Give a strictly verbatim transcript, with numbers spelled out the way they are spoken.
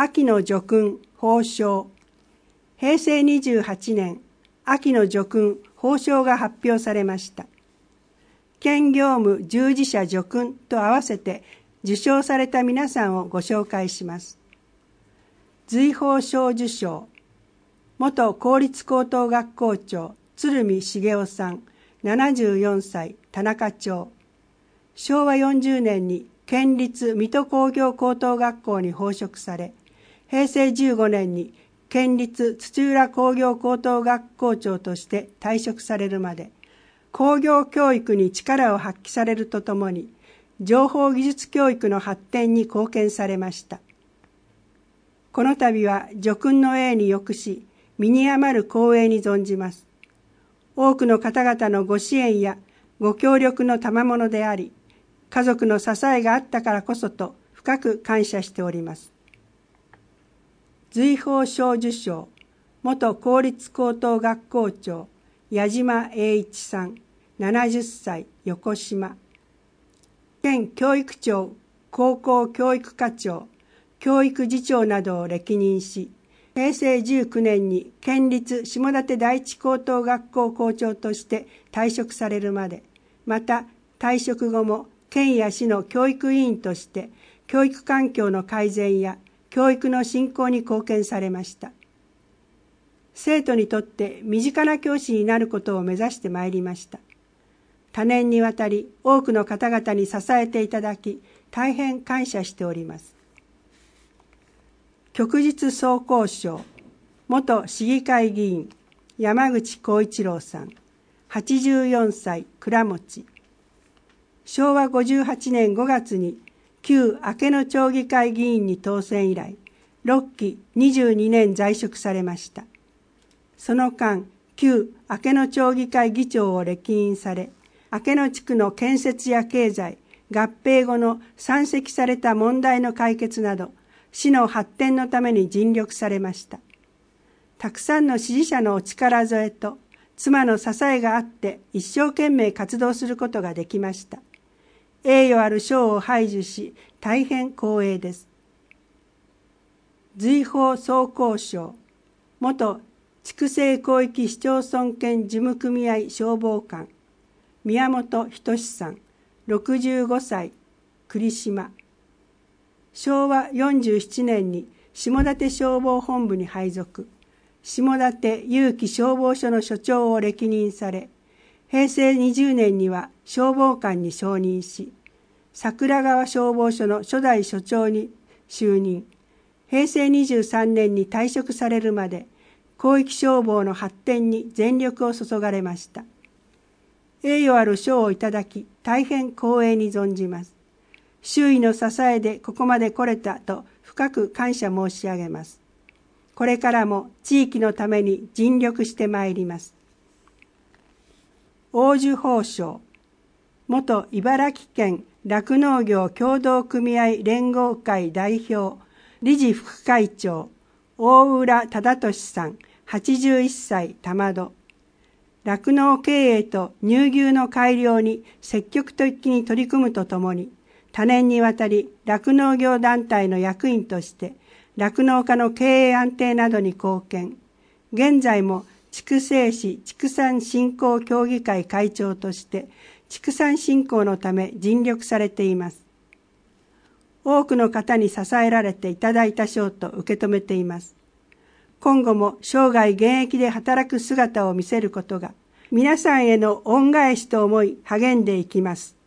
秋の叙勲褒章。へいせいにじゅうはちねん、秋の叙勲褒章が発表されました。県業務従事者叙勲と合わせて受章された皆さんをご紹介します。随褒章受章、元公立高等学校長鶴見茂雄さん、ななじゅうよんさい、田中町。しょうわよんじゅうねんに県立水戸工業高等学校に奉職され、へいせいじゅうごねんに県立土浦工業高等学校長として退職されるまで、工業教育に力を発揮されるとともに、情報技術教育の発展に貢献されました。この度は叙勲の栄に浴し、身に余る光栄に存じます。多くの方々のご支援やご協力の賜物であり、家族の支えがあったからこそと深く感謝しております。随褒章受章、元公立高等学校長矢島栄一さん、ななじゅっさい、横島。県教育庁高校教育課長、教育次長などを歴任し、へいせいじゅうきゅうねんに県立下館第一高等学校校長として退職されるまで、また退職後も県や市の教育委員として教育環境の改善や教育の振興に貢献されました。生徒にとって身近な教師になることを目指してまいりました。多年にわたり多くの方々に支えていただき、大変感謝しております。旭日総校賞、元市議会議員、山口浩一郎さん、はちじゅうよんさい、倉持。しょうわごじゅうはちねんごがつに旧明野町議会議員に当選以来、ろっきにじゅうにねん在職されました。その間、旧明野町議会議長を歴任され、明野地区の建設や経済、合併後の山積された問題の解決など、市の発展のために尽力されました。たくさんの支持者のお力添えと、妻の支えがあって一生懸命活動することができました。栄誉ある賞を拝受し、大変光栄です。随褒総校賞、元筑西広域市町村圏事務組合消防官、宮本仁さん、ろくじゅうごさい、栗島。しょうわよんじゅうななねんに下館消防本部に配属、下館有機消防署の署長を歴任され、へいせいにじゅうねんには消防官に昇任し、桜川消防署の初代署長に就任、へいせいにじゅうさんねんに退職されるまで、広域消防の発展に全力を注がれました。栄誉ある賞をいただき、大変光栄に存じます。周囲の支えでここまで来れたと深く感謝申し上げます。これからも地域のために尽力してまいります。黄綬褒章、元茨城県酪農業協同組合連合会代表、理事副会長、大浦忠俊さん、はちじゅういっさい、玉戸。酪農経営と乳牛の改良に積極的に取り組むとともに、多年にわたり酪農業団体の役員として酪農家の経営安定などに貢献。現在も筑西市畜産振興協議会会長として畜産振興のため尽力されています。多くの方に支えられていただいた賞と受け止めています。今後も生涯現役で働く姿を見せることが皆さんへの恩返しと思い励んでいきます。